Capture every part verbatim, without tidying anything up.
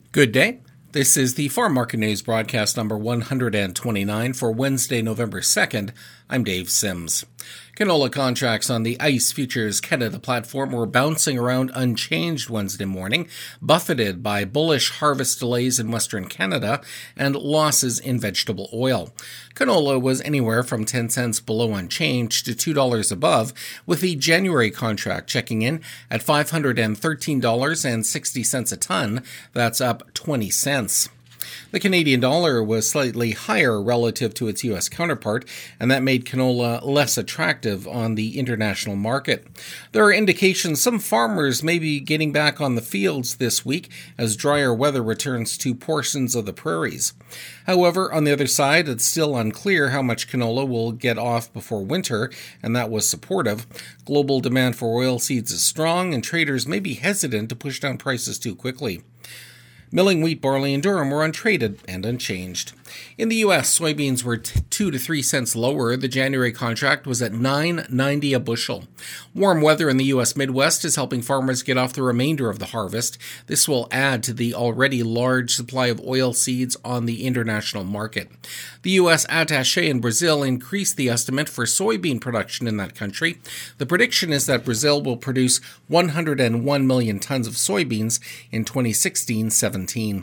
Good day. This is the Farm Market News broadcast number one hundred twenty-nine for Wednesday, November second. I'm Dave Sims. Canola contracts on the ICE Futures Canada platform were bouncing around unchanged Wednesday morning, buffeted by bullish harvest delays in Western Canada and losses in vegetable oil. Canola was anywhere from ten cents below unchanged to two dollars above, with the January contract checking in at five hundred thirteen dollars and sixty cents a ton. That's up twenty cents. The Canadian dollar was slightly higher relative to its U S counterpart, and that made canola less attractive on the international market. There are indications some farmers may be getting back on the fields this week as drier weather returns to portions of the prairies. However, on the other side, it's still unclear how much canola will get off before winter, and that was supportive. Global demand for oilseeds is strong, and traders may be hesitant to push down prices too quickly. Milling wheat, barley, and durum were untraded and unchanged. In the U S, soybeans were t- two to three cents lower. The January contract was at nine ninety a bushel. Warm weather in the U S Midwest is helping farmers get off the remainder of the harvest. This will add to the already large supply of oil seeds on the international market. The U S attaché in Brazil increased the estimate for soybean production in that country. The prediction is that Brazil will produce one hundred one million tons of soybeans in twenty sixteen seventeen.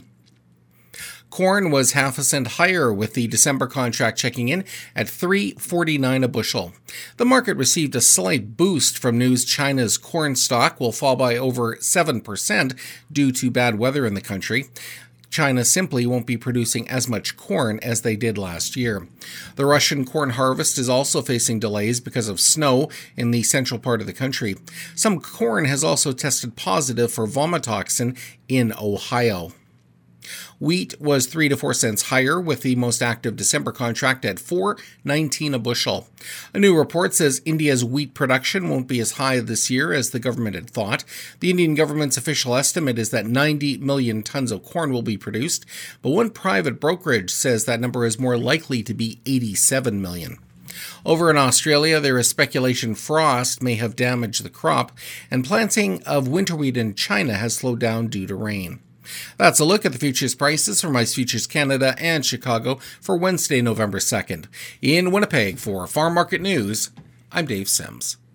Corn was half a cent higher, with the December contract checking in at three forty-nine a bushel. The market received a slight boost from news China's corn stock will fall by over seven percent due to bad weather in the country. China simply won't be producing as much corn as they did last year. The Russian corn harvest is also facing delays because of snow in the central part of the country. Some corn has also tested positive for vomitoxin in Ohio. Wheat was three to four cents higher, with the most active December contract at four nineteen a bushel. A new report says India's wheat production won't be as high this year as the government had thought. The Indian government's official estimate is that ninety million tons of corn will be produced, but one private brokerage says that number is more likely to be eighty-seven million. Over in Australia, there is speculation frost may have damaged the crop, and planting of winter wheat in China has slowed down due to rain. That's a look at the futures prices from ICE Futures Canada and Chicago for Wednesday, November second. In Winnipeg for Farm Market News, I'm Dave Sims.